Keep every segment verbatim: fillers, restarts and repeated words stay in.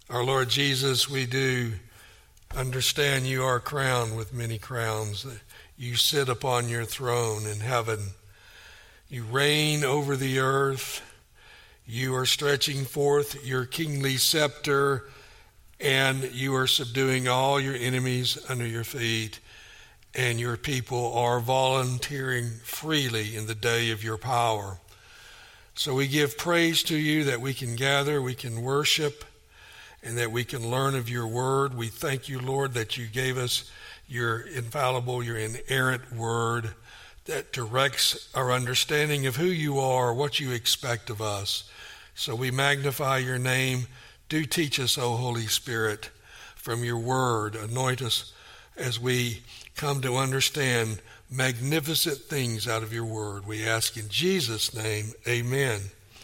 Our Lord Jesus, we do understand you are crowned with many crowns. You sit upon your throne in heaven. You reign over the earth. You are stretching forth your kingly scepter, and you are subduing all your enemies under your feet. And your people are volunteering freely in the day of your power. So we give praise to you that we can gather, we can worship, and that we can learn of your word. We thank you, Lord, that you gave us your infallible, your inerrant word that directs our understanding of who you are, what you expect of us. So we magnify your name. Do teach us, O Holy Spirit, from your word. Anoint us as we come to understand magnificent things out of your word. We ask in Jesus' name, amen.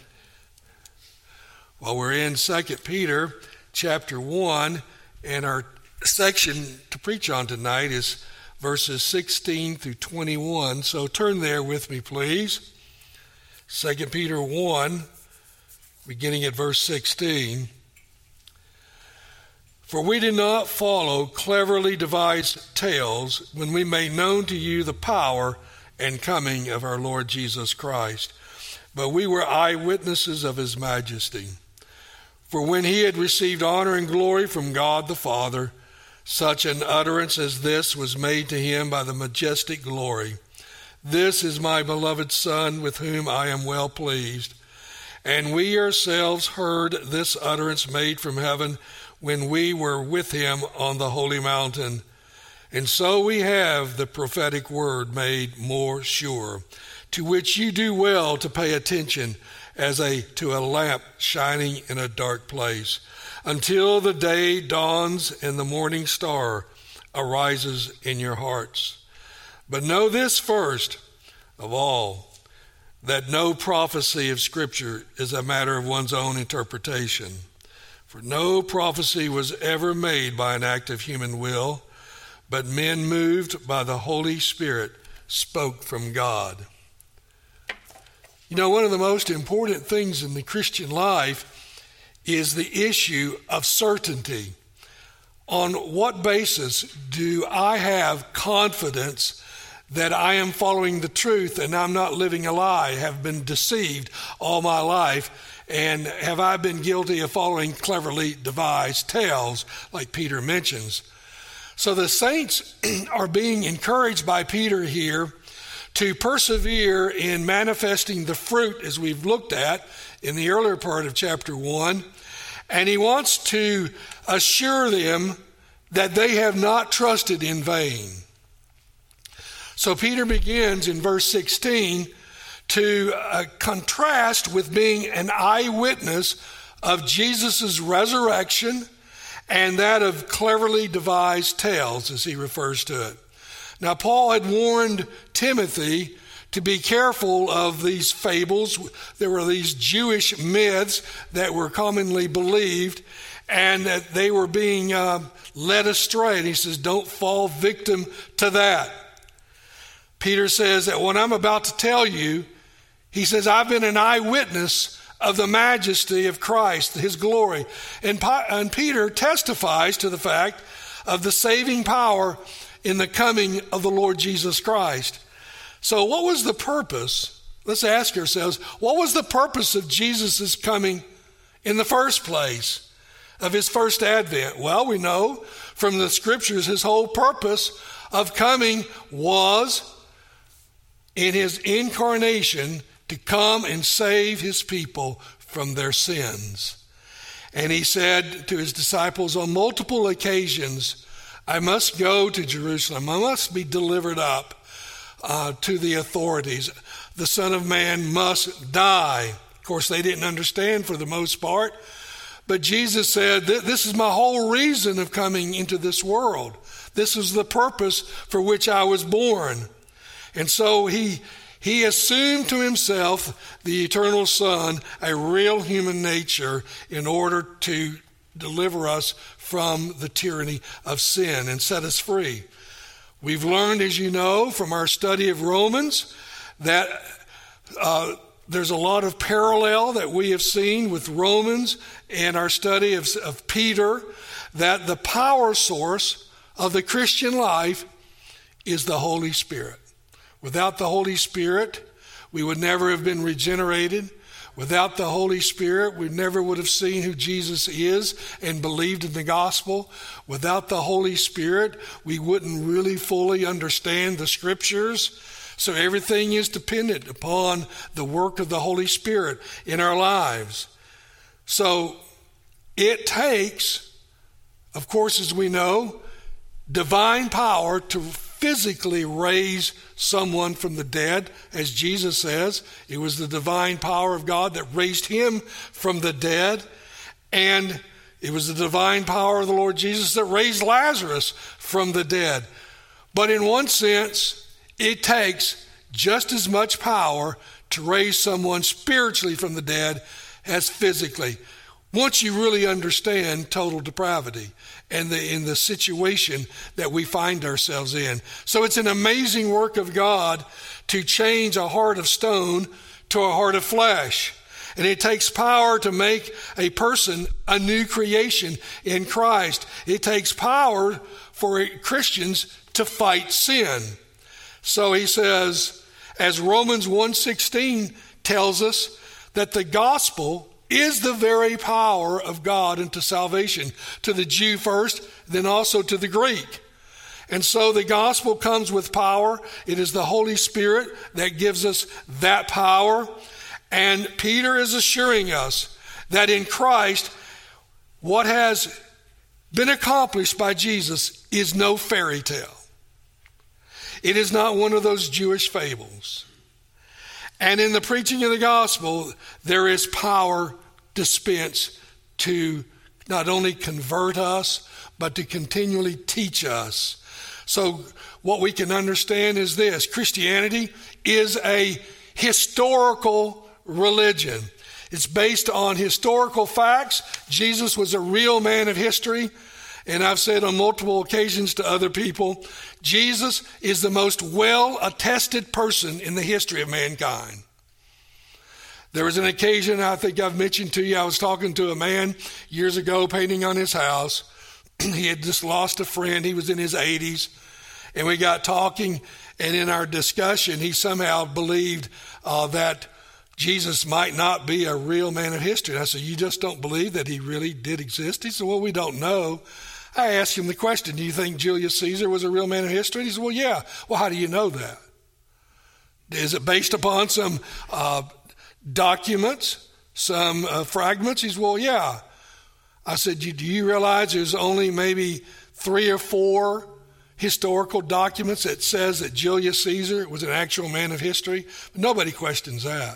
Well, we're in Second Peter chapter one, and our section to preach on tonight is verses sixteen through twenty-one. So turn there with me, please. Second Peter one, beginning at verse sixteen. For we did not follow cleverly devised tales when we made known to you the power and coming of our Lord Jesus Christ, but we were eyewitnesses of his majesty. For when he had received honor and glory from God the Father, such an utterance as this was made to him by the majestic glory. This is my beloved Son, with whom I am well pleased. And we ourselves heard this utterance made from heaven when we were with him on the holy mountain. And so we have the prophetic word made more sure, to which you do well to pay attention as a to a lamp shining in a dark place, until the day dawns and the morning star arises in your hearts. But know this first of all, that no prophecy of Scripture is a matter of one's own interpretation. For no prophecy was ever made by an act of human will, but men moved by the Holy Spirit spoke from God. You know, one of the most important things in the Christian life is the issue of certainty. On what basis do I have confidence that I am following the truth and I'm not living a lie, have been deceived all my life, and have I been guilty of following cleverly devised tales, like Peter mentions? So the saints are being encouraged by Peter here to persevere in manifesting the fruit, as we've looked at in the earlier part of chapter one. And he wants to assure them that they have not trusted in vain. So Peter begins in verse sixteen to uh, contrast with being an eyewitness of Jesus' resurrection and that of cleverly devised tales, as he refers to it. Now, Paul had warned Timothy to be careful of these fables. There were these Jewish myths that were commonly believed, and that they were being uh, led astray. And he says, don't fall victim to that. Peter says that what I'm about to tell you, he says, I've been an eyewitness of the majesty of Christ, his glory. And, and Peter testifies to the fact of the saving power in the coming of the Lord Jesus Christ. So what was the purpose? Let's ask ourselves, what was the purpose of Jesus' coming in the first place, of his first advent? Well, we know from the scriptures his whole purpose of coming was in his incarnation to come and save his people from their sins. And he said to his disciples on multiple occasions, I must go to Jerusalem. I must be delivered up uh, to the authorities. The Son of Man must die. Of course, they didn't understand for the most part. But Jesus said, this is my whole reason of coming into this world. This is the purpose for which I was born. And so he, he assumed to himself, the eternal Son, a real human nature in order to deliver us from the tyranny of sin and set us free. We've learned, as you know, from our study of Romans, that uh, there's a lot of parallel that we have seen with Romans and our study of, of Peter, that the power source of the Christian life is the Holy Spirit. Without the Holy Spirit, we would never have been regenerated. Without the Holy Spirit, we never would have seen who Jesus is and believed in the gospel. Without the Holy Spirit, we wouldn't really fully understand the scriptures. So everything is dependent upon the work of the Holy Spirit in our lives. So it takes, of course, as we know, divine power to physically raise someone from the dead. As Jesus says, it was the divine power of God that raised him from the dead. And it was the divine power of the Lord Jesus that raised Lazarus from the dead. But in one sense, it takes just as much power to raise someone spiritually from the dead as physically, once you really understand total depravity and the in the situation that we find ourselves in. So it's an amazing work of God to change a heart of stone to a heart of flesh. And it takes power to make a person a new creation in Christ. It takes power for Christians to fight sin. So he says, as Romans one sixteen tells us, that the gospel is the very power of God unto salvation, to the Jew first, then also to the Greek. And so the gospel comes with power. It is the Holy Spirit that gives us that power. And Peter is assuring us that in Christ, what has been accomplished by Jesus is no fairy tale. It is not one of those Jewish fables. And in the preaching of the gospel, there is power dispensed to not only convert us, but to continually teach us. So what we can understand is this: Christianity is a historical religion. It's based on historical facts. Jesus was a real man of history. And I've said on multiple occasions to other people, Jesus is the most well-attested person in the history of mankind. There was an occasion, I think I've mentioned to you, I was talking to a man years ago painting on his house. He had just lost a friend. He was in his eighties. And we got talking, and in our discussion, he somehow believed uh, that Jesus might not be a real man of history. And I said, you just don't believe that he really did exist? He said, well, we don't know. I asked him the question, do you think Julius Caesar was a real man of history? He said, well, yeah. Well, how do you know that? Is it based upon some uh, documents, some uh, fragments? He said, well, yeah. I said, do you realize there's only maybe three or four historical documents that says that Julius Caesar was an actual man of history? Nobody questions that.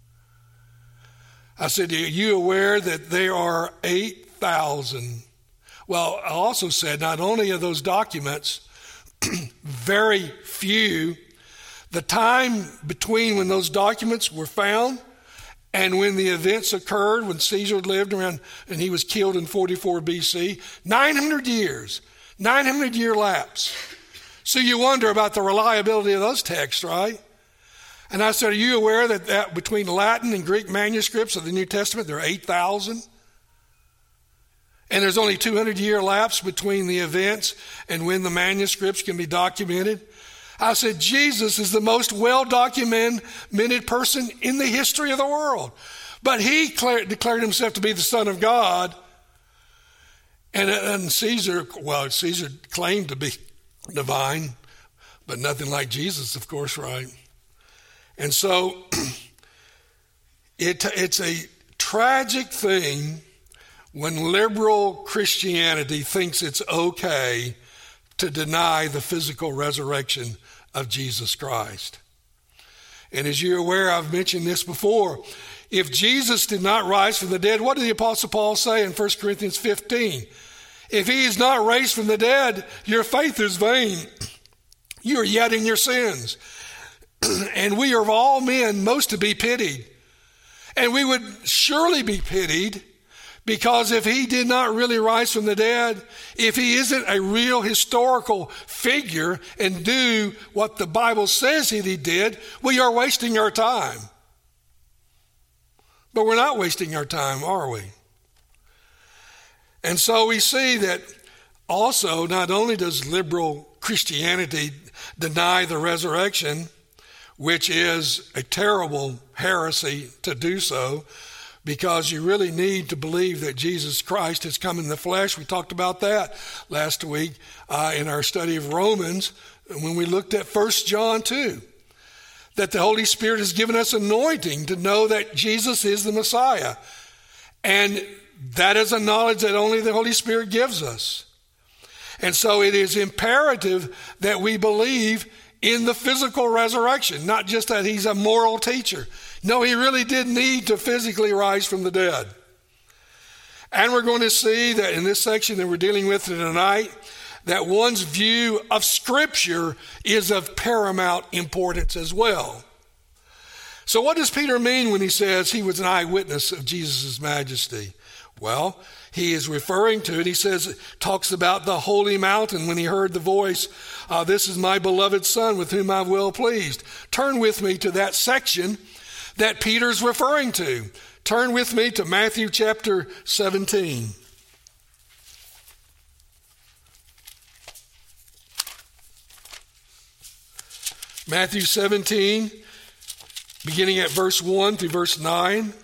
I said, are you aware that there are eight thousand? Well, I also said not only are those documents very few, the time between when those documents were found and when the events occurred, when Caesar lived around and he was killed in forty-four B C, nine hundred years, nine hundred year lapse. So you wonder about the reliability of those texts, right? And I said, are you aware that, that between Latin and Greek manuscripts of the New Testament, there are eight thousand? And there's only two hundred year lapse between the events and when the manuscripts can be documented. I said, Jesus is the most well-documented person in the history of the world. But he declared, declared himself to be the Son of God. And, and Caesar, well, Caesar claimed to be divine, but nothing like Jesus, of course, right? And so it, it's a tragic thing when liberal Christianity thinks it's okay to deny the physical resurrection of Jesus Christ. And as you're aware, I've mentioned this before. If Jesus did not rise from the dead, what did the Apostle Paul say in First Corinthians fifteen? If he is not raised from the dead, your faith is vain. You are yet in your sins. And we are of all men most to be pitied. And we would surely be pitied, because if he did not really rise from the dead, if he isn't a real historical figure and do what the Bible says that he did, we are wasting our time. But we're not wasting our time, are we? And so we see that also, not only does liberal Christianity deny the resurrection, which is a terrible heresy to do so, because you really need to believe that Jesus Christ has come in the flesh. We talked about that last week uh, in our study of Romans when we looked at First John two, that the Holy Spirit has given us anointing to know that Jesus is the Messiah. And that is a knowledge that only the Holy Spirit gives us. And so it is imperative that we believe in the physical resurrection, not just that he's a moral teacher. No, he really did need to physically rise from the dead. And we're going to see that in this section that we're dealing with tonight, that one's view of Scripture is of paramount importance as well. So what does Peter mean when he says he was an eyewitness of Jesus' majesty? Well, he is referring to it. He says, talks about the holy mountain when he heard the voice, uh, this is my beloved Son with whom I'm well pleased. Turn with me to that section that Peter's referring to. Turn with me to Matthew chapter seventeen. Matthew seventeen, beginning at verse one through verse nine.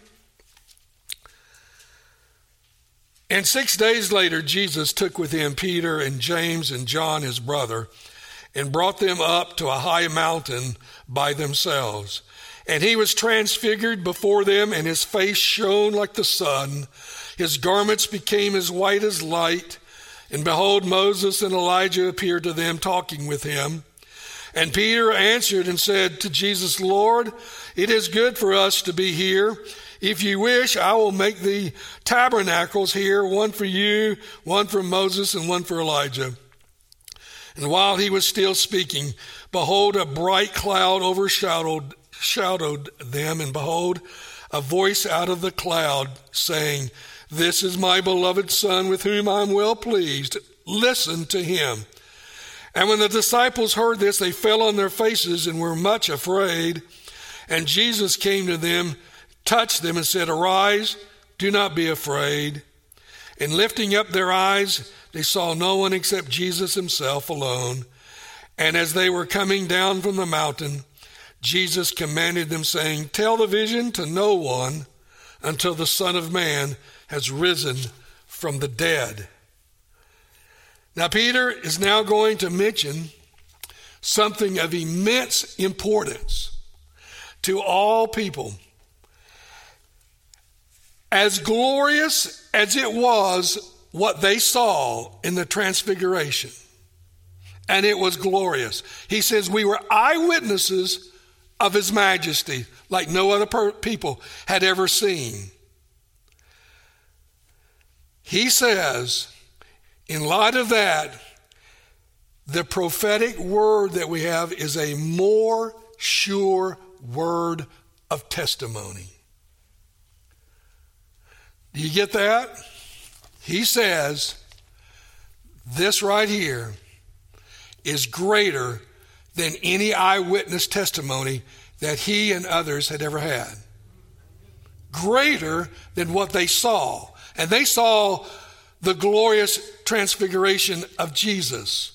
And six days later, Jesus took with him Peter and James and John, his brother, and brought them up to a high mountain by themselves. And he was transfigured before them, and his face shone like the sun. His garments became as white as light. And behold, Moses and Elijah appeared to them, talking with him. And Peter answered and said to Jesus, Lord, it is good for us to be here. If you wish, I will make the tabernacles here, one for you, one for Moses, and one for Elijah. And while he was still speaking, behold, a bright cloud overshadowed shadowed them, and behold, a voice out of the cloud saying, this is my beloved Son with whom I am well pleased. Listen to him. And when the disciples heard this, they fell on their faces and were much afraid. And Jesus came to them, touched them, and said, arise, do not be afraid. And lifting up their eyes, they saw no one except Jesus himself alone. And as they were coming down from the mountain, Jesus commanded them, saying, tell the vision to no one until the Son of Man has risen from the dead. Now, Peter is now going to mention something of immense importance to all people. As glorious as it was what they saw in the transfiguration, and it was glorious. He says we were eyewitnesses of his majesty like no other per- people had ever seen. He says, in light of that, the prophetic word that we have is a more sure word of testimony. Do you get that? He says, this right here is greater than any eyewitness testimony that he and others had ever had. Greater than what they saw. And they saw the glorious transfiguration of Jesus.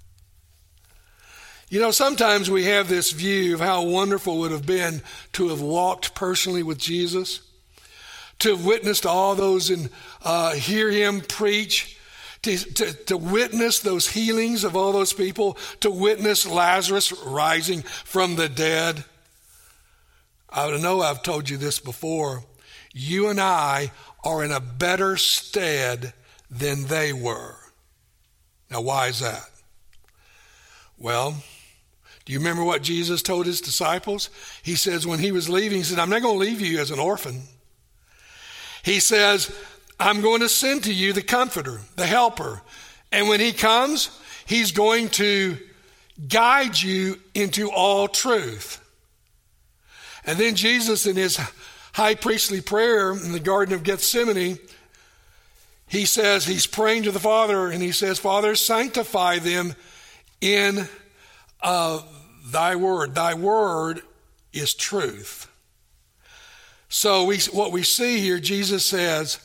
You know, sometimes we have this view of how wonderful it would have been to have walked personally with Jesus, to have witnessed all those and uh, hear him preach, to, to, to witness those healings of all those people, to witness Lazarus rising from the dead. I know I've told you this before. You and I are in a better stead than they were. Now, why is that? Well, do you remember what Jesus told his disciples? He says when he was leaving, he said, I'm not going to leave you as an orphan. He says, I'm going to send to you the Comforter, the Helper. And when he comes, he's going to guide you into all truth. And then Jesus, in his high priestly prayer in the Garden of Gethsemane, he says, he's praying to the Father, and he says, Father, sanctify them in uh, thy word. Thy word is truth. So we, what we see here, Jesus says,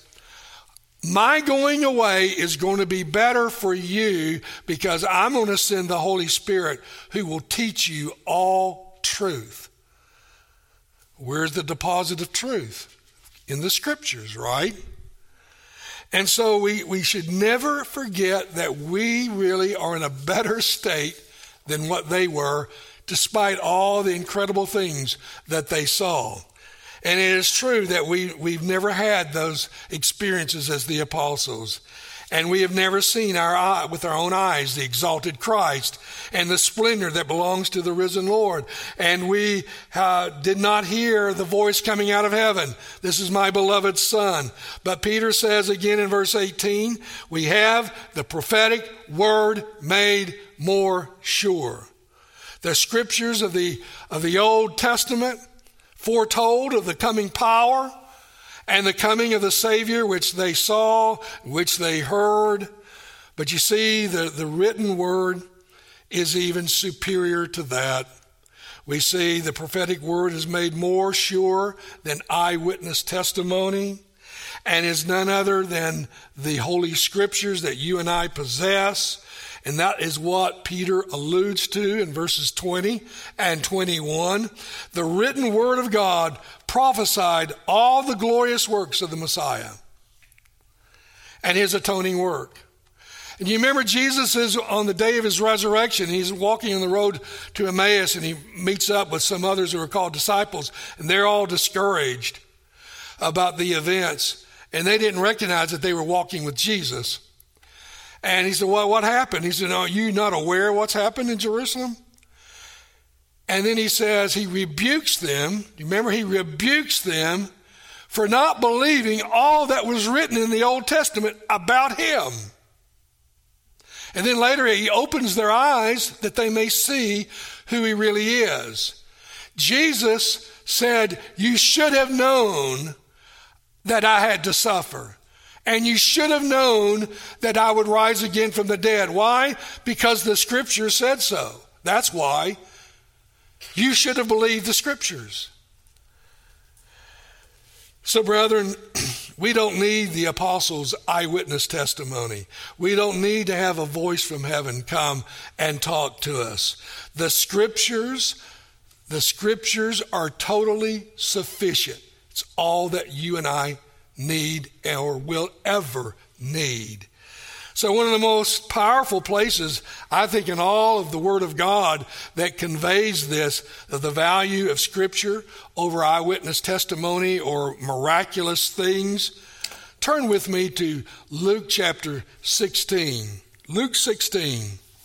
my going away is going to be better for you because I'm going to send the Holy Spirit who will teach you all truth. Where's the deposit of truth? In the scriptures, right? And so we, we should never forget that we really are in a better state than what they were, despite all the incredible things that they saw. And it is true that we, we've never had those experiences as the apostles. And we have never seen our eye, with our own eyes the exalted Christ and the splendor that belongs to the risen Lord. And we uh, did not hear the voice coming out of heaven, this is my beloved Son. But Peter says again in verse eighteen, we have the prophetic word made more sure. The scriptures of the, of the Old Testament foretold of the coming power and the coming of the Savior, which they saw, which they heard. But you see, the, the written word is even superior to that. We see the prophetic word is made more sure than eyewitness testimony, and is none other than the Holy Scriptures that you and I possess. And that is what Peter alludes to in verses twenty and twenty-one. The written word of God prophesied all the glorious works of the Messiah and his atoning work. And you remember Jesus is on the day of his resurrection. He's walking on the road to Emmaus, and he meets up with some others who are called disciples, and they're all discouraged about the events. And they didn't recognize that they were walking with Jesus. And he said, well, what happened? He said, are you not aware of what's happened in Jerusalem? And then he says he rebukes them. You remember, he rebukes them for not believing all that was written in the Old Testament about him. And then later he opens their eyes that they may see who he really is. Jesus said, you should have known that I had to suffer. And you should have known that I would rise again from the dead. Why? Because the Scripture said so. That's why. You should have believed the Scriptures. So, brethren, we don't need the apostles' eyewitness testimony. We don't need to have a voice from heaven come and talk to us. The Scriptures, the Scriptures are totally sufficient. It's all that you and I need or will ever need. So one of the most powerful places, I think, in all of the Word of God that conveys this, the value of Scripture over eyewitness testimony or miraculous things, turn with me to Luke chapter sixteen. Luke sixteen.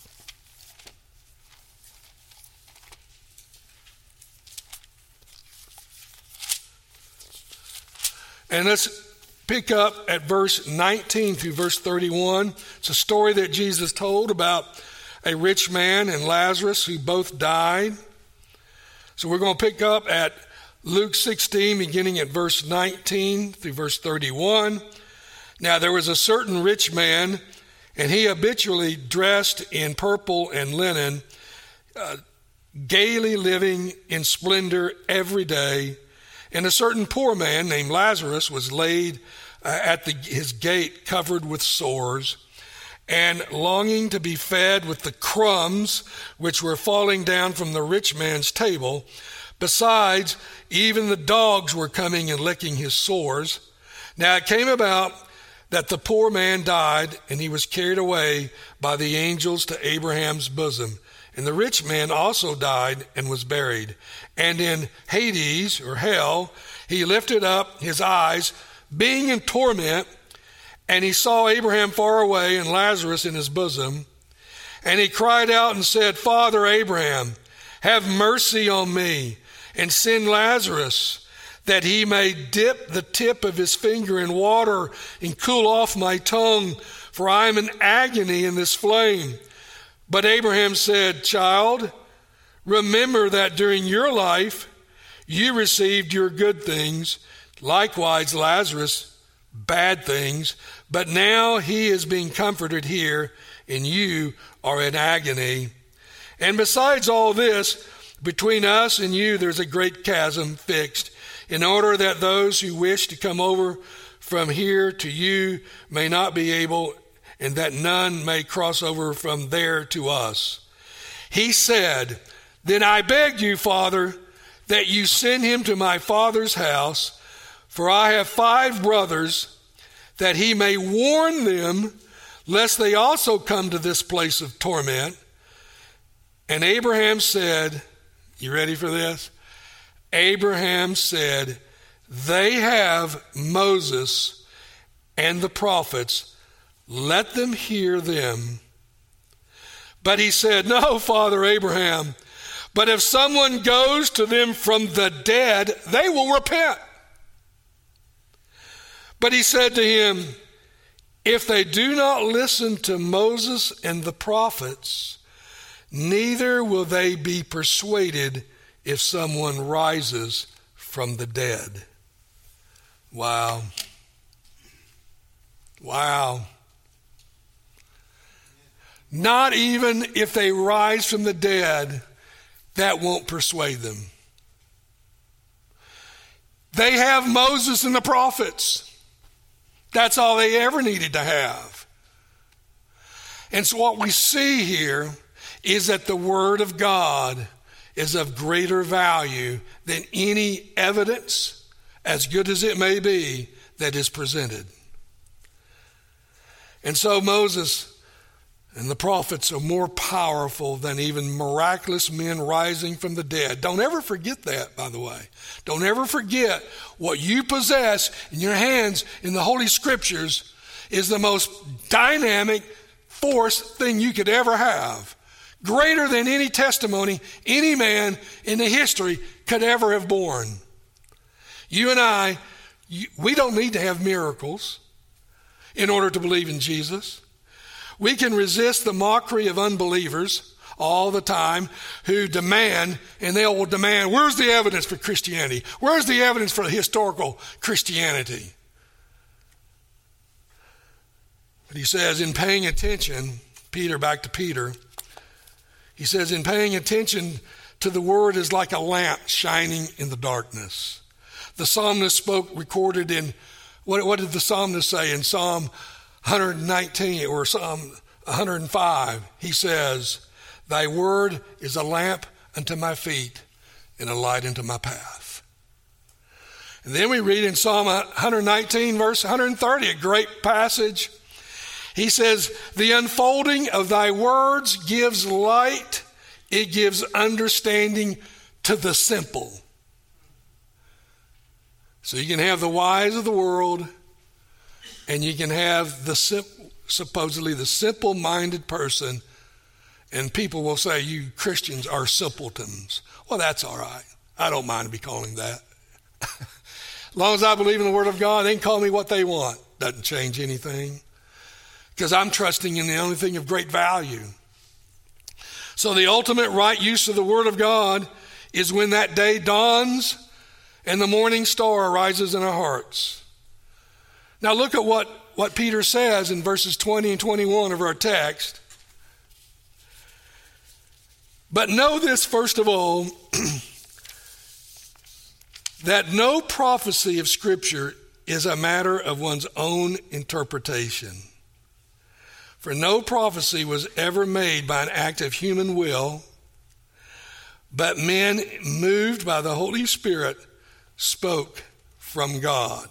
And let's pick up at verse nineteen through verse thirty-one. It's a story that Jesus told about a rich man and Lazarus who both died. So we're going to pick up at Luke sixteen, beginning at verse nineteen through verse thirty-one. Now there was a certain rich man, and he habitually dressed in purple and linen, uh, gaily living in splendor every day. And a certain poor man named Lazarus was laid uh, at the, his gate, covered with sores, and longing to be fed with the crumbs which were falling down from the rich man's table. Besides, even the dogs were coming and licking his sores. Now it came about that the poor man died, and he was carried away by the angels to Abraham's bosom. And the rich man also died and was buried. And in Hades, or hell, he lifted up his eyes, being in torment, and he saw Abraham far away and Lazarus in his bosom. And he cried out and said, Father Abraham, have mercy on me, and send Lazarus, that he may dip the tip of his finger in water and cool off my tongue, for I am in agony in this flame. But Abraham said, Child, remember that during your life you received your good things, likewise Lazarus bad things, but now he is being comforted here, and you are in agony. And besides all this, between us and you there's a great chasm fixed, in order that those who wish to come over from here to you may not be able, and that none may cross over from there to us. He said, then I beg you, Father, that you send him to my father's house, for I have five brothers, that he may warn them, lest they also come to this place of torment. And Abraham said, you ready for this? Abraham said, they have Moses and the prophets, let them hear them. But he said, no, Father Abraham, but if someone goes to them from the dead, they will repent. But he said to him, if they do not listen to Moses and the prophets, neither will they be persuaded if someone rises from the dead. Wow. Wow. Not even if they rise from the dead, that won't persuade them. They have Moses and the prophets. That's all they ever needed to have. And so what we see here is that the Word of God is of greater value than any evidence, as good as it may be, that is presented. And so Moses and the prophets are more powerful than even miraculous men rising from the dead. Don't ever forget that, by the way. Don't ever forget what you possess in your hands in the Holy Scriptures is the most dynamic force thing you could ever have. Greater than any testimony any man in the history could ever have borne. You and I, we don't need to have miracles in order to believe in Jesus. We can resist the mockery of unbelievers all the time who demand, and they will demand, where's the evidence for Christianity? Where's the evidence for historical Christianity? But he says, in paying attention, Peter, back to Peter, he says, in paying attention to the word is like a lamp shining in the darkness. The psalmist spoke, recorded in, what, what did the psalmist say in Psalm one nineteen or Psalm one hundred five? He says, thy word is a lamp unto my feet and a light unto my path. And then we read in Psalm one nineteen, verse one thirty, a great passage. He says, the unfolding of thy words gives light, it gives understanding to the simple. So you can have the wise of the world, and you can have the sim- supposedly the simple-minded person, and people will say, you Christians are simpletons. Well, that's all right. I don't mind to be calling that. As long as I believe in the Word of God, they can call me what they want. Doesn't change anything. Because I'm trusting in the only thing of great value. So the ultimate right use of the Word of God is when that day dawns and the morning star arises in our hearts. Now look at what, what Peter says in verses twenty and twenty-one of our text. But know this first of all, that no prophecy of Scripture is a matter of one's own interpretation. For no prophecy was ever made by an act of human will, but men moved by the Holy Spirit spoke from God.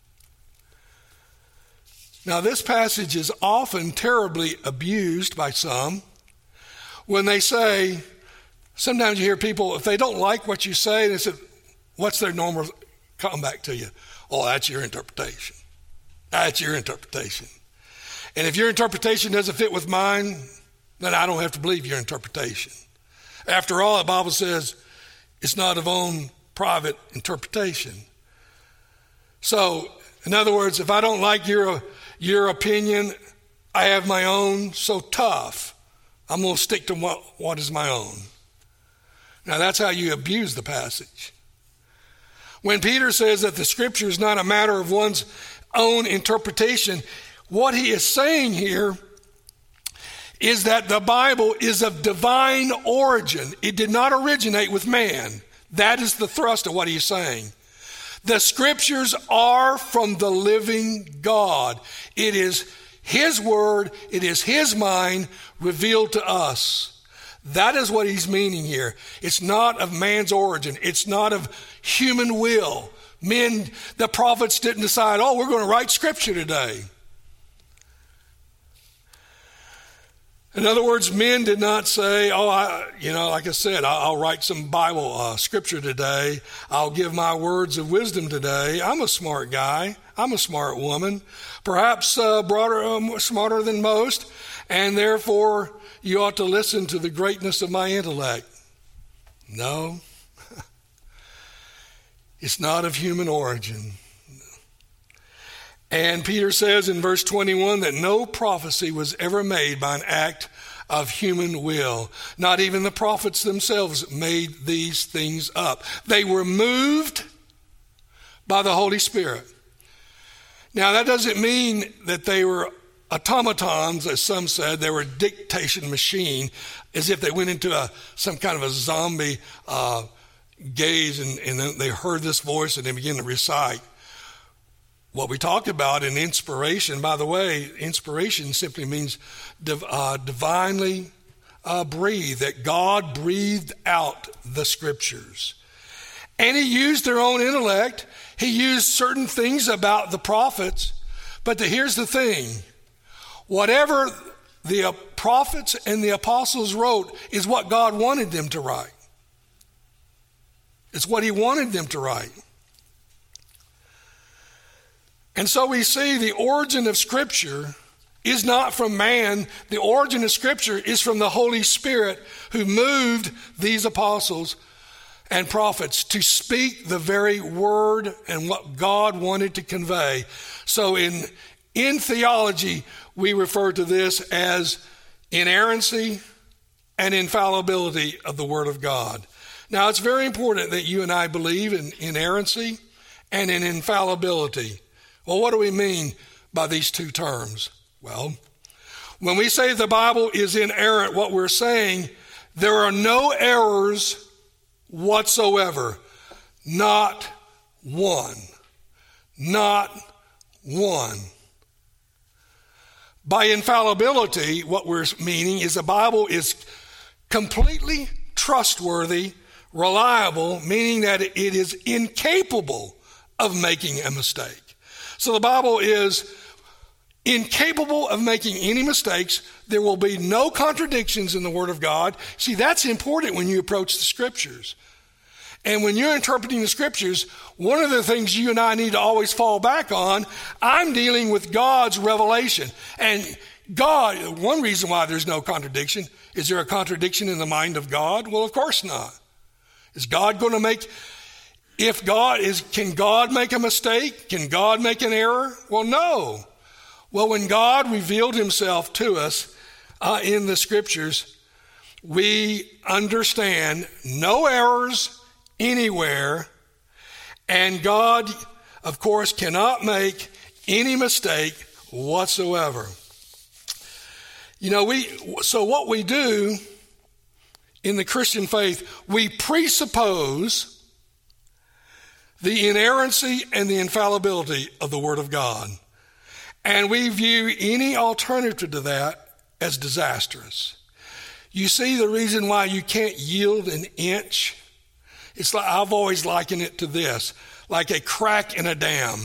Now, this passage is often terribly abused by some when they say, sometimes you hear people, if they don't like what you say, they say, what's their normal comeback to you? Oh, that's your interpretation. That's your interpretation. And if your interpretation doesn't fit with mine, then I don't have to believe your interpretation. After all, the Bible says it's not of own private interpretation. So, in other words, if I don't like your, your opinion, I have my own, so tough. I'm going to stick to what, what is my own. Now, that's how you abuse the passage. When Peter says that the Scripture is not a matter of one's own interpretation, what he is saying here is that the Bible is of divine origin. It did not originate with man. That is the thrust of what he's saying. The scriptures are from the living God. It is his word, it is his mind revealed to us. That is what he's meaning here. It's not of man's origin. It's not of human will. Men, the prophets didn't decide, oh, we're going to write scripture today. In other words, men did not say, oh, I, you know, like I said, I'll write some Bible uh, scripture today. I'll give my words of wisdom today. I'm a smart guy. I'm a smart woman, perhaps uh, broader, um, smarter than most, and therefore you ought to listen to the greatness of my intellect. No, it's not of human origin. And Peter says in verse twenty-one that no prophecy was ever made by an act of human will. Not even the prophets themselves made these things up. They were moved by the Holy Spirit. Now, that doesn't mean that they were automatons, as some said. They were a dictation machine, as if they went into a some kind of a zombie uh, gaze and, and then they heard this voice and they began to recite. What we talked about in inspiration, by the way, inspiration simply means div, uh, divinely uh, breathed, that God breathed out the scriptures. And he used their own intellect. He used certain things about the prophets. But the, here's the thing. Whatever the uh, prophets and the apostles wrote is what God wanted them to write. It's what he wanted them to write. And so we see the origin of Scripture is not from man. The origin of Scripture is from the Holy Spirit who moved these apostles and prophets to speak the very word and what God wanted to convey. So in, in theology, we refer to this as inerrancy and infallibility of the Word of God. Now, it's very important that you and I believe in inerrancy and in infallibility. Well, what do we mean by these two terms? Well, when we say the Bible is inerrant, what we're saying, there are no errors whatsoever. Not one. Not one. By infallibility, what we're meaning is the Bible is completely trustworthy, reliable, meaning that it is incapable of making a mistake. So the Bible is incapable of making any mistakes. There will be no contradictions in the Word of God. See, that's important when you approach the Scriptures. And when you're interpreting the Scriptures, one of the things you and I need to always fall back on, I'm dealing with God's revelation. And God, one reason why there's no contradiction, is there a contradiction in the mind of God? Well, of course not. Is God going to make... If God is, can God make a mistake? Can God make an error? Well, no. Well, when God revealed himself to us uh, in the Scriptures, we understand no errors anywhere, and God, of course, cannot make any mistake whatsoever. You know, we so what we do in the Christian faith, we presuppose the inerrancy and the infallibility of the Word of God. And we view any alternative to that as disastrous. You see the reason why you can't yield an inch? It's like, I've always likened it to this, like a crack in a dam.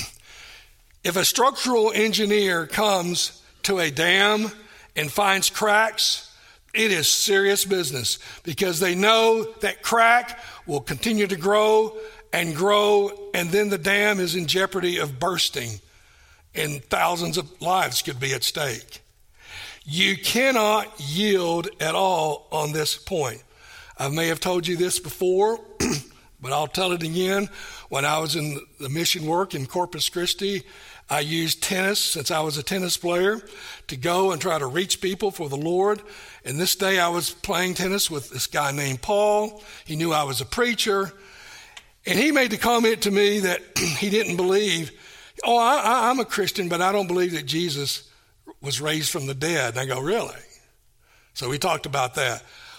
If a structural engineer comes to a dam and finds cracks, it is serious business because they know that crack will continue to grow and grow, and then the dam is in jeopardy of bursting, and thousands of lives could be at stake. You cannot yield at all on this point. I may have told you this before, but I'll tell it again. When I was in the mission work in Corpus Christi, I used tennis, since I was a tennis player, to go and try to reach people for the Lord. And this day I was playing tennis with this guy named Paul. He knew I was a preacher. And he made the comment to me that he didn't believe, oh, I, I'm a Christian, but I don't believe that Jesus was raised from the dead. And I go, really? So we talked about that.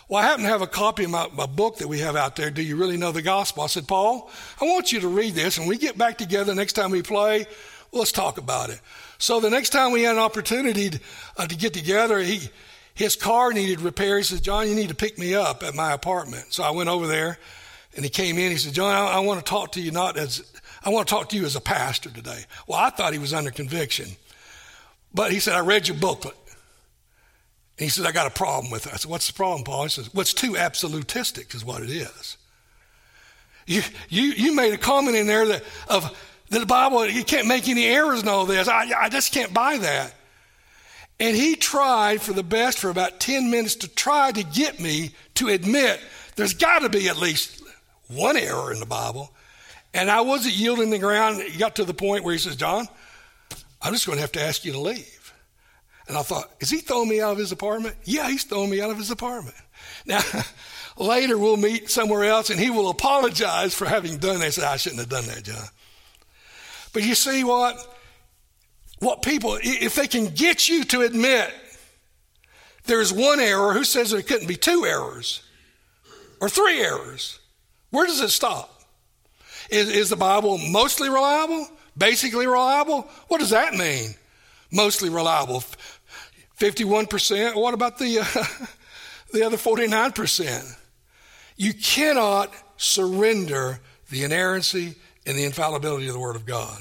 Well, I happen to have a copy of my, my book that we have out there, Do You Really Know the Gospel? I said, Paul, I want you to read this, and when we get back together next time we play, well, let's talk about it. So the next time we had an opportunity to, uh, to get together, he his car needed repair. He said, John, you need to pick me up at my apartment. So I went over there, and he came in. He said, John, I, I want to talk to you not as, I want to talk to you as a pastor today. Well, I thought he was under conviction. But he said, I read your booklet. And he said, I got a problem with it. I said, what's the problem, Paul? He says, well, it's too absolutistic is what it is. You you you made a comment in there that of that the Bible, you can't make any errors in all this. I, I just can't buy that. And he tried for the best for about ten minutes to try to get me to admit there's got to be at least one error in the Bible. And I wasn't yielding the ground. He got to the point where he says, John, I'm just going to have to ask you to leave. And I thought, is he throwing me out of his apartment? Yeah, he's throwing me out of his apartment. Now, later we'll meet somewhere else, and he will apologize for having done that. I said, I shouldn't have done that, John. But you see what? What people, if they can get you to admit there's one error, who says there couldn't be two errors or three errors? Where does it stop? Is, is the Bible mostly reliable? Basically reliable? What does that mean? Mostly reliable. fifty-one percent. What about the uh, the other forty-nine percent? You cannot surrender the inerrancy and the infallibility of the Word of God.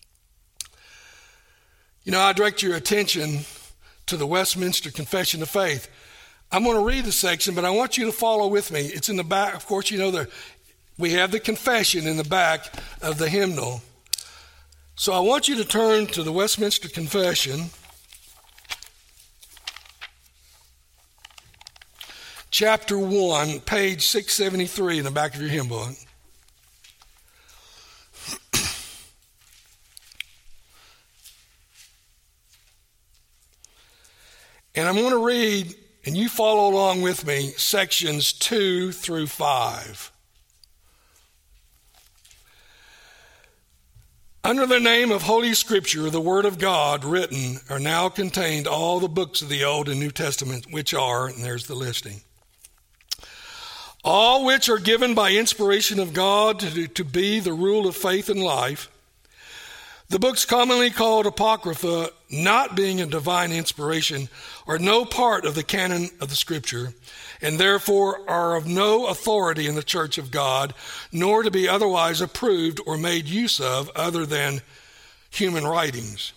You know, I direct your attention to the Westminster Confession of Faith. I'm going to read the section, but I want you to follow with me. It's in the back. Of course, you know, the, we have the confession in the back of the hymnal. So I want you to turn to the Westminster Confession, chapter one, page six seventy-three in the back of your hymn book. And I'm going to read, and you follow along with me, sections two through five. Under the name of Holy Scripture, the Word of God written are now contained all the books of the Old and New Testament, which are, and there's the listing, all which are given by inspiration of God to, to be the rule of faith and life. The books commonly called Apocrypha, not being a divine inspiration, are no part of the canon of the Scripture, and therefore are of no authority in the Church of God, nor to be otherwise approved or made use of other than human writings.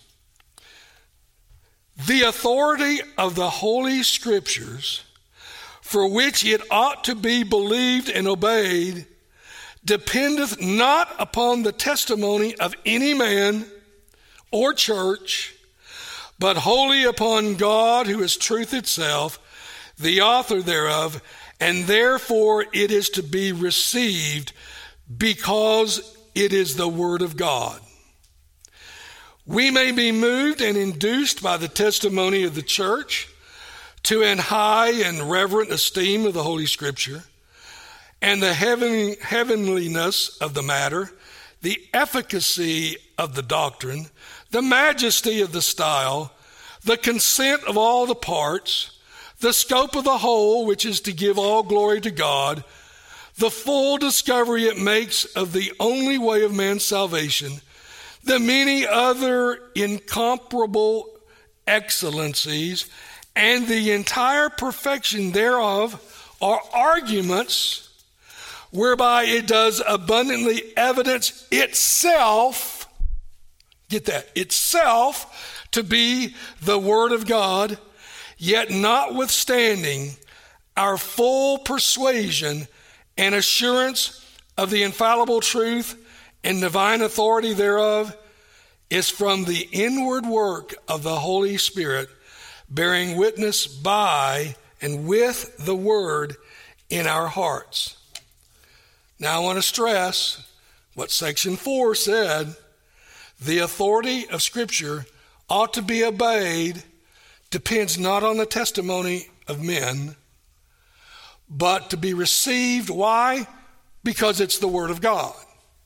The authority of the Holy Scriptures, for which it ought to be believed and obeyed, dependeth not upon the testimony of any man or church, but wholly upon God, who is truth itself, the author thereof, and therefore it is to be received because it is the Word of God. We may be moved and induced by the testimony of the church to an high and reverent esteem of the Holy Scripture, and the heaven, heavenliness of the matter, the efficacy of the doctrine, the majesty of the style, the consent of all the parts, the scope of the whole, which is to give all glory to God, the full discovery it makes of the only way of man's salvation, the many other incomparable excellencies, and the entire perfection thereof are arguments whereby it does abundantly evidence itself, get that, itself to be the Word of God, yet notwithstanding our full persuasion and assurance of the infallible truth and divine authority thereof is from the inward work of the Holy Spirit, bearing witness by and with the Word in our hearts. Now I want to stress what section four said. The authority of Scripture ought to be obeyed depends not on the testimony of men, but to be received. Why? Because it's the Word of God.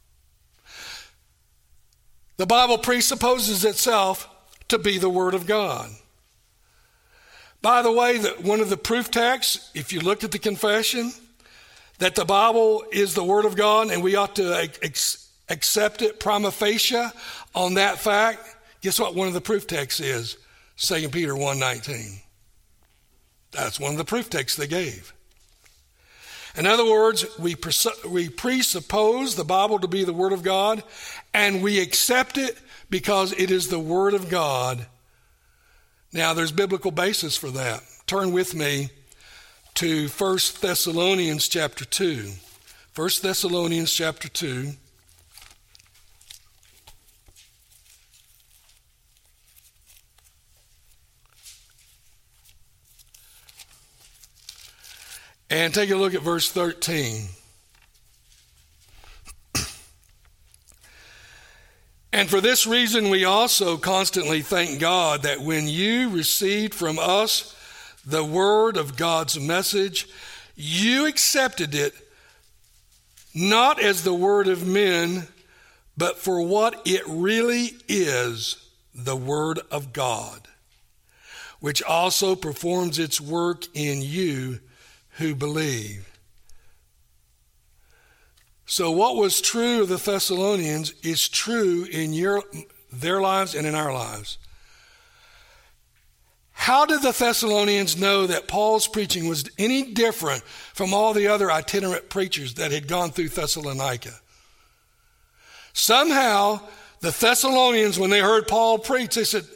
The Bible presupposes itself to be the Word of God. By the way, the, one of the proof texts, if you look at the confession, that the Bible is the Word of God and we ought to ex- accept it prima facie on that fact, guess what one of the proof texts is? Second Peter one nineteen. That's one of the proof texts they gave. In other words, we, pres- we presuppose the Bible to be the Word of God, and we accept it because it is the Word of God. Now, there's biblical basis for that. Turn with me to First Thessalonians chapter two. First Thessalonians chapter two. And take a look at verse thirteen. And for this reason we also constantly thank God that when you received from us the word of God's message, you accepted it not as the word of men, but for what it really is, the word of God, which also performs its work in you who believe. So what was true of the Thessalonians is true in your, their lives and in our lives. How did the Thessalonians know that Paul's preaching was any different from all the other itinerant preachers that had gone through Thessalonica? Somehow, the Thessalonians, when they heard Paul preach, they said,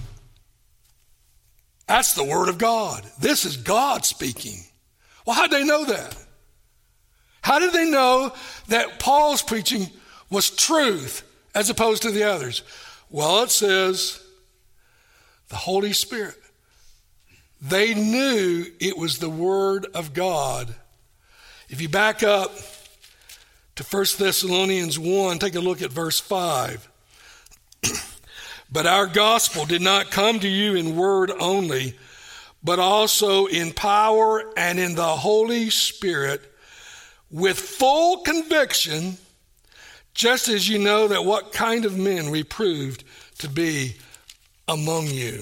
that's the word of God. This is God speaking. Well, how did they know that? How did they know that Paul's preaching was truth as opposed to the others? Well, it says the Holy Spirit. They knew it was the Word of God. If you back up to First Thessalonians one, take a look at verse five. But our gospel did not come to you in word only, but also in power and in the Holy Spirit, with full conviction, just as you know that what kind of men we proved to be among you.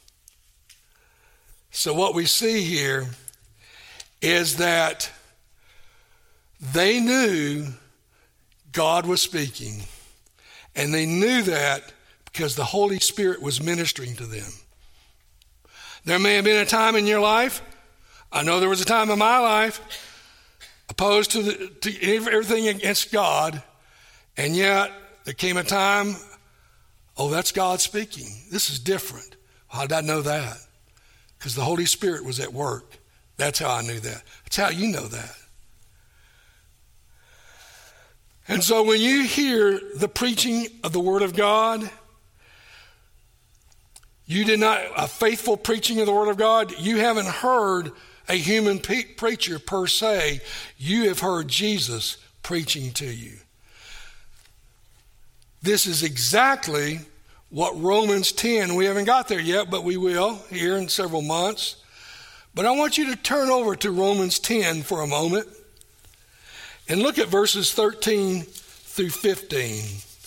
So what we see here is that they knew God was speaking, and they knew that because the Holy Spirit was ministering to them. There may have been a time in your life, I know there was a time in my life, opposed to, the, to everything against God, and yet there came a time, oh, that's God speaking. This is different. How did I know that? Because the Holy Spirit was at work. That's how I knew that. That's how you know that. And so when you hear the preaching of the Word of God, you did not, a faithful preaching of the Word of God, you haven't heard a human pe- preacher per se. You have heard Jesus preaching to you. This is exactly what Romans ten, we haven't got there yet, but we will here in several months. But I want you to turn over to Romans ten for a moment and look at verses thirteen through fifteen.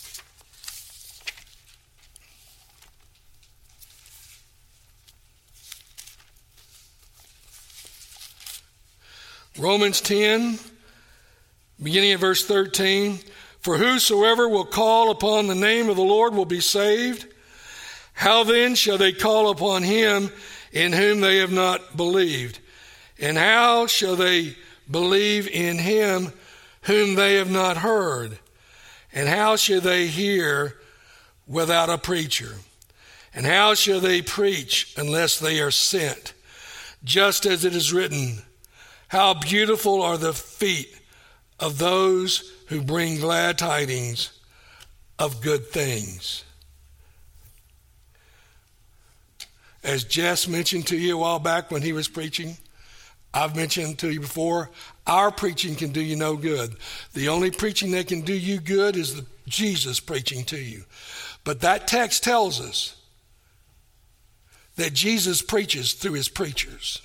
Romans ten, beginning at verse thirteen. For whosoever will call upon the name of the Lord will be saved. How then shall they call upon him in whom they have not believed? And how shall they believe in him whom they have not heard? And how shall they hear without a preacher? And how shall they preach unless they are sent? Just as it is written, how beautiful are the feet of those who bring glad tidings of good things. As Jess mentioned to you a while back when he was preaching, I've mentioned to you before, our preaching can do you no good. The only preaching that can do you good is the Jesus preaching to you. But that text tells us that Jesus preaches through his preachers.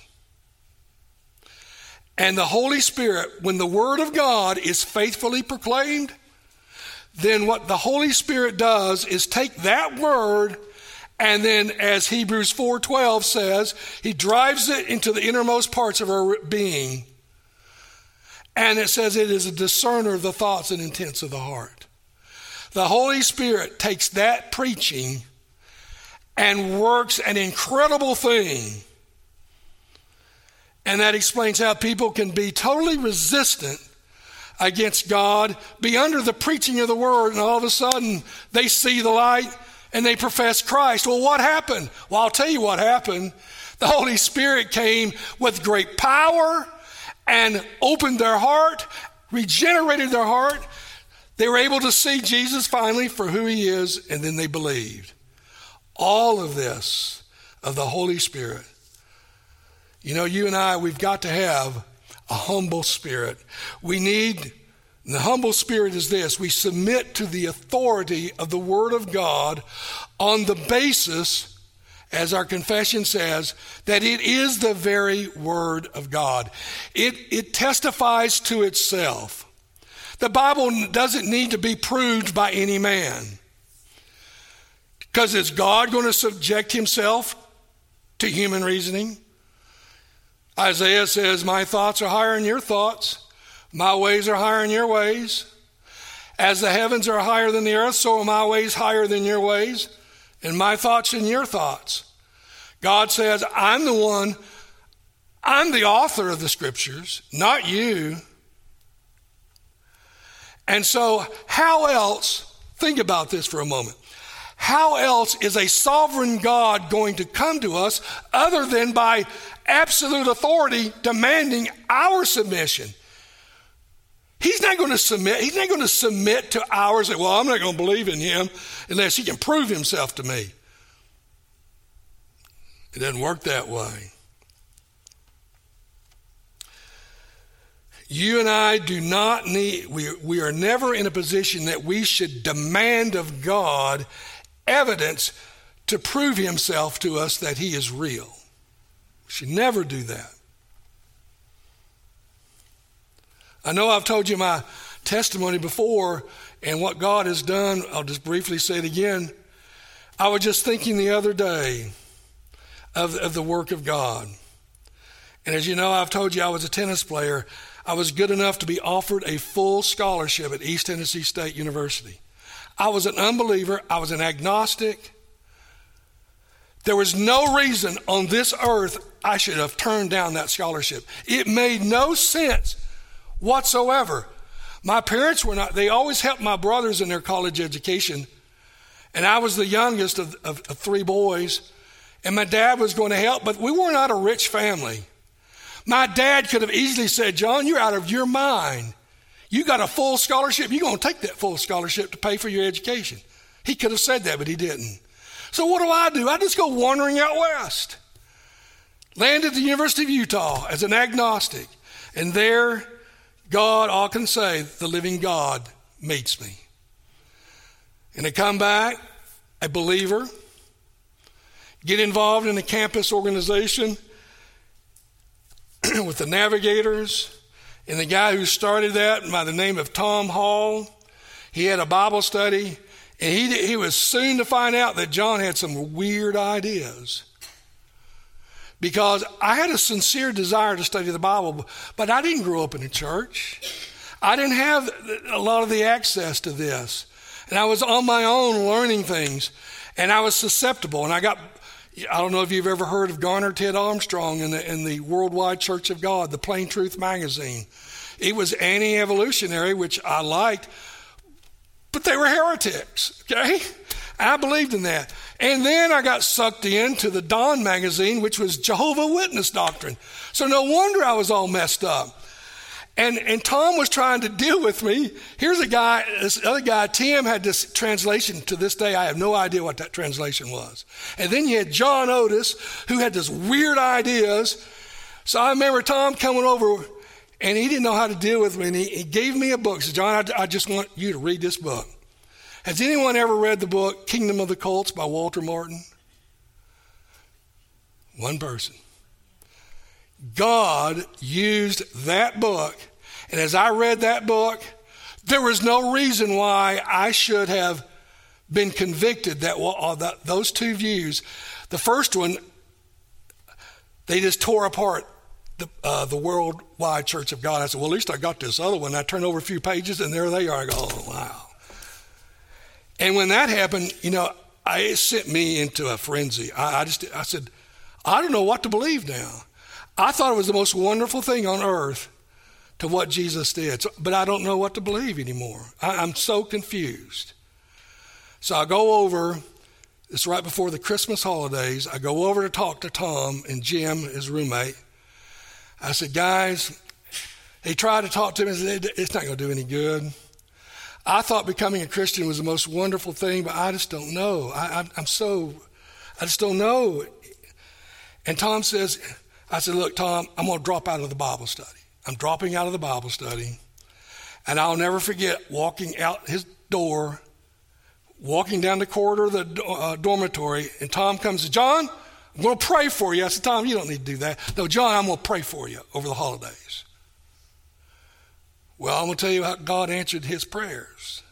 And the Holy Spirit, when the Word of God is faithfully proclaimed, then what the Holy Spirit does is take that Word And then, as Hebrews four twelve says, he drives it into the innermost parts of our being. And it says it is a discerner of the thoughts and intents of the heart. The Holy Spirit takes that preaching and works an incredible thing. And that explains how people can be totally resistant against God, be under the preaching of the word, and all of a sudden they see the light and they profess Christ. Well, what happened? Well, I'll tell you what happened. The Holy Spirit came with great power and opened their heart, regenerated their heart. They were able to see Jesus finally for who he is, and then they believed. All of this of the Holy Spirit. You know, you and I, we've got to have a humble spirit. We need, the humble spirit is this: we submit to the authority of the Word of God on the basis, as our confession says, that it is the very Word of God. It, it testifies to itself. The Bible doesn't need to be proved by any man. Because is God going to subject himself to human reasoning? Isaiah says, my thoughts are higher than your thoughts. My ways are higher than your ways. As the heavens are higher than the earth, so are my ways higher than your ways, and my thoughts than your thoughts. God says, I'm the one, I'm the author of the scriptures, not you. And so how else, think about this for a moment, how else is a sovereign God going to come to us other than by absolute authority demanding our submission? He's not going to submit. He's not going to submit to ours. Well, I'm not going to believe in him unless he can prove himself to me. It doesn't work that way. You and I do not need, we, we are never in a position that we should demand of God evidence to prove himself to us that he is real. We should never do that. I know I've told you my testimony before and what God has done. I'll just briefly say it again. I was just thinking the other day of, of the work of God. And as you know, I've told you I was a tennis player. I was good enough to be offered a full scholarship at East Tennessee State University. I was an unbeliever. I was an agnostic. There was no reason on this earth I should have turned down that scholarship. It made no sense whatsoever. My parents were not, they always helped my brothers in their college education. And I was the youngest of, of, of three boys. And my dad was going to help, but we were not a rich family. My dad could have easily said, John, you're out of your mind. You got a full scholarship. You're going to take that full scholarship to pay for your education. He could have said that, but he didn't. So what do I do? I just go wandering out west. Landed at the University of Utah as an agnostic. And there, God, all can say, the living God meets me. And I come back, a believer, get involved in a campus organization with the Navigators. And the guy who started that, by the name of Tom Hall, he had a Bible study. And he, he was soon to find out that John had some weird ideas. Because I had a sincere desire to study the Bible, but I didn't grow up in a church. I didn't have a lot of the access to this. And I was on my own learning things. And I was susceptible. And I got, I don't know if you've ever heard of Garner Ted Armstrong in the, in the Worldwide Church of God, the Plain Truth magazine. It was anti-evolutionary, which I liked. But they were heretics, okay? I believed in that. And then I got sucked into the Dawn magazine, which was Jehovah's Witness doctrine. So no wonder I was all messed up. And and Tom was trying to deal with me. Here's a guy, this other guy, Tim, had this translation. To this day, I have no idea what that translation was. And then you had John Otis, who had this weird ideas. So I remember Tom coming over, and he didn't know how to deal with me. And he, he gave me a book. He said, John, I, I just want you to read this book. Has anyone ever read the book Kingdom of the Cults by Walter Martin? One person. God used that book, and as I read that book, there was no reason why I should have been convicted that, well, uh, that those two views, the first one, they just tore apart the, uh, the worldwide Church of God. I said, well, at least I got this other one. I turn over a few pages, and there they are. I go, oh, wow. And when that happened, you know, I, it sent me into a frenzy. I, I just, I said, I don't know what to believe now. I thought it was the most wonderful thing on earth to what Jesus did, so, but I don't know what to believe anymore. I, I'm so confused. So I go over, it's right before the Christmas holidays, I go over to talk to Tom and Jim, his roommate. I said, guys, he tried to talk to me and said, it's not going to do any good. I thought becoming a Christian was the most wonderful thing, but I just don't know. I, I, I'm so, I just don't know. And Tom says, I said, look, Tom, I'm going to drop out of the Bible study. I'm dropping out of the Bible study. And I'll never forget walking out his door, walking down the corridor of the uh, dormitory, and Tom comes to, John, I'm going to pray for you. I said, Tom, you don't need to do that. No, John, I'm going to pray for you over the holidays. Well, I'm going to tell you how God answered his prayers.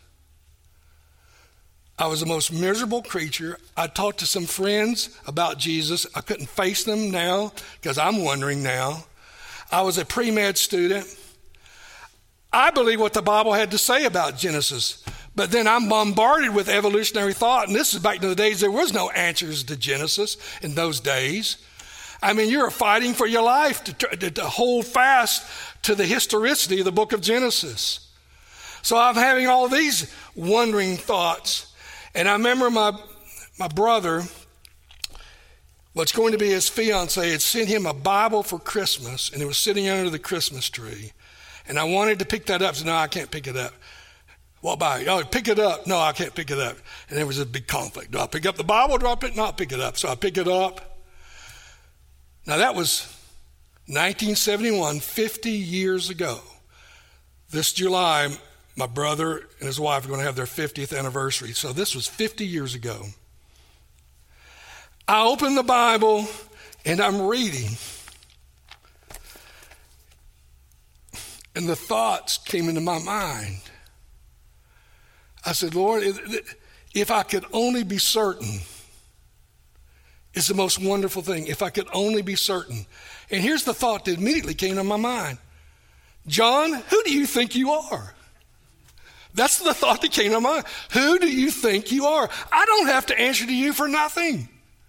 I was the most miserable creature. I talked to some friends about Jesus. I couldn't face them now because I'm wondering now. I was a pre-med student. I believe what the Bible had to say about Genesis, but then I'm bombarded with evolutionary thought, and this is back in the days there was no answers to Genesis in those days. I mean, you're fighting for your life to, to, to hold fast to the historicity of the book of Genesis. So I'm having all these wondering thoughts. And I remember my my brother, what's going to be his fiance, had sent him a Bible for Christmas, and it was sitting under the Christmas tree. And I wanted to pick that up. So no, I can't pick it up. What about it? Oh, pick it up. No, I can't pick it up. And there was a big conflict. Do I pick up the Bible or do I pick, not pick it up? So I pick it up. Now that was nineteen seventy-one, fifty years ago. This July, my brother and his wife are going to have their fiftieth anniversary. So this was fifty years ago. I open the Bible and I'm reading. And the thoughts came into my mind. I said, Lord, if I could only be certain, it's the most wonderful thing. If I could only be certain. And here's the thought that immediately came to my mind. John, who do you think you are? That's the thought that came to mind. Who do you think you are? I don't have to answer to you for nothing.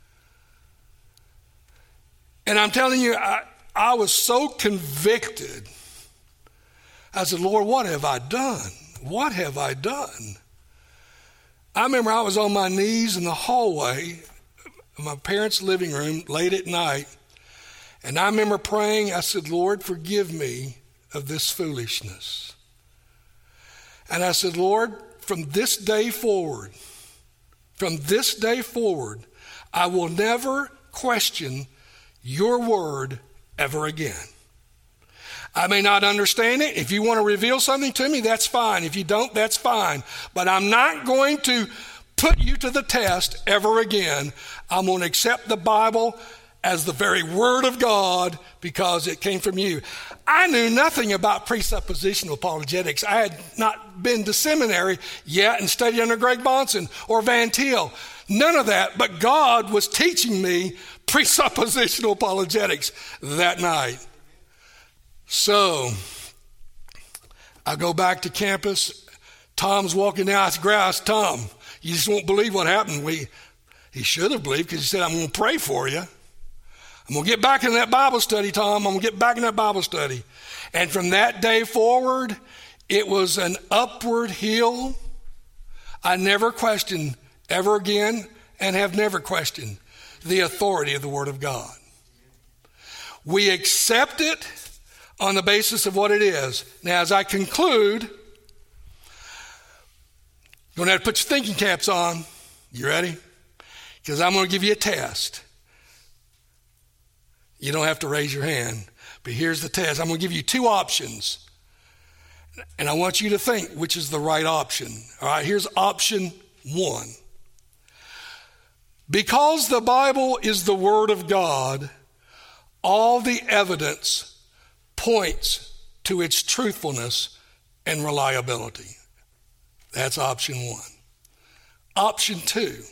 And I'm telling you, I, I was so convicted. I said, Lord, what have I done? What have I done? I remember I was on my knees in the hallway of my parents' living room late at night. And I remember praying, I said, Lord, forgive me of this foolishness. And I said, Lord, from this day forward, from this day forward, I will never question your word ever again. I may not understand it. If you want to reveal something to me, that's fine. If you don't, that's fine. But I'm not going to put you to the test ever again. I'm going to accept the Bible as the very word of God because it came from you. I knew nothing about presuppositional apologetics. I had not been to seminary yet and studied under Greg Bahnsen or Van Til. None of that, but God was teaching me presuppositional apologetics that night. So I go back to campus. Tom's walking down. I said, Grass, Tom, you just won't believe what happened. We, he should have believed because he said, I'm going to pray for you. I'm going to get back in that Bible study, Tom. I'm going to get back in that Bible study. And from that day forward, it was an upward hill. I never questioned ever again and have never questioned the authority of the Word of God. We accept it on the basis of what it is. Now, as I conclude, you're going to have to put your thinking caps on. You ready? Because I'm going to give you a test. You don't have to raise your hand, but here's the test. I'm going to give you two options, and I want you to think which is the right option. All right, here's option one. Because the Bible is the Word of God, all the evidence points to its truthfulness and reliability. That's option one. Option two,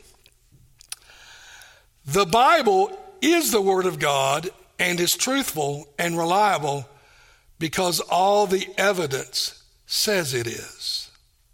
the Bible is the Word of God and is truthful and reliable because all the evidence says it is.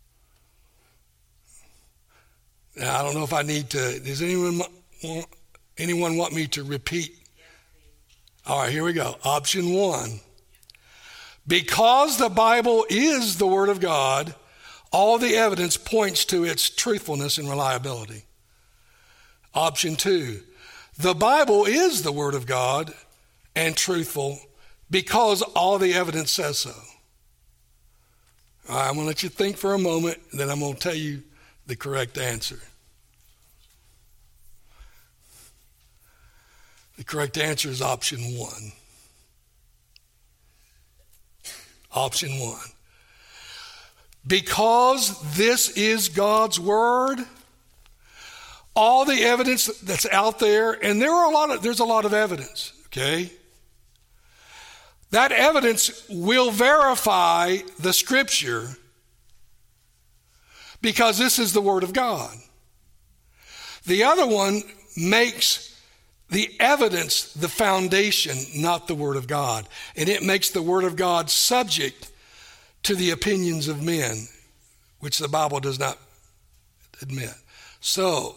Now, I don't know if I need to, does anyone want, anyone want me to repeat? All right, here we go. Option one, because the Bible is the Word of God, all the evidence points to its truthfulness and reliability. Option two, the Bible is the Word of God and truthful because all the evidence says so. All right, I'm going to let you think for a moment, and then I'm going to tell you the correct answer. The correct answer is option one. Option one. Because this is God's Word, all the evidence that's out there, and there are a lot of, there's a lot of evidence, okay? That evidence will verify the Scripture because this is the Word of God. The other one makes the evidence the foundation, not the Word of God. And it makes the Word of God subject to the opinions of men, which the Bible does not admit. So,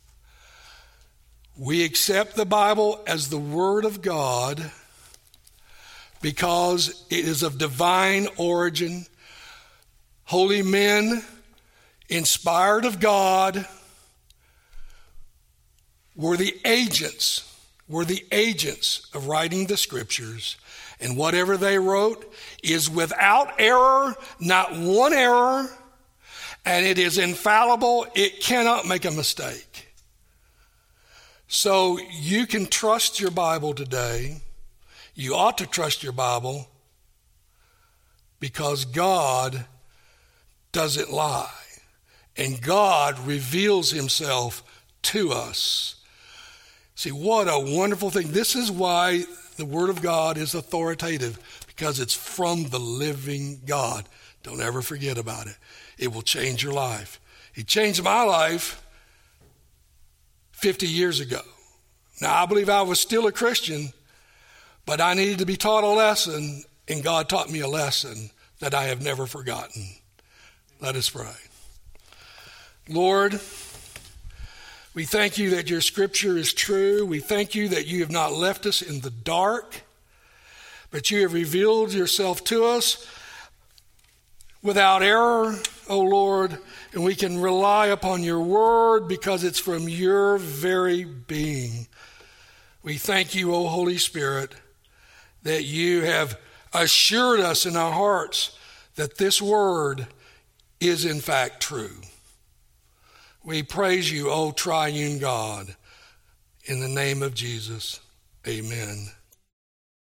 we accept the Bible as the Word of God because it is of divine origin. Holy men, inspired of God, were the agents, were the agents of writing the Scriptures. And whatever they wrote is without error, not one error, and it is infallible. It cannot make a mistake. So you can trust your Bible today. You ought to trust your Bible because God doesn't lie. And God reveals himself to us. See, what a wonderful thing. This is why the Word of God is authoritative, because it's from the living God. Don't ever forget about it. It will change your life. It changed my life fifty years ago. Now, I believe I was still a Christian, but I needed to be taught a lesson, and God taught me a lesson that I have never forgotten. Let us pray. Lord, we thank you that your Scripture is true. We thank you that you have not left us in the dark, but you have revealed yourself to us without error, O Lord, and we can rely upon your word because it's from your very being. We thank you, O Holy Spirit, that you have assured us in our hearts that this word is in fact true. We praise you, O triune God, in the name of Jesus. Amen.